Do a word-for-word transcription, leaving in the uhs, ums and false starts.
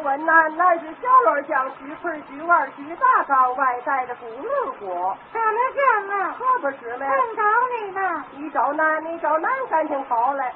问男，男是小轮匠，锯盆锯碗锯大缸，外带的轱辘锅。 怎么讲啊？ 可不是嘞。 正找你呢。 你找男，你找男感情好嘞。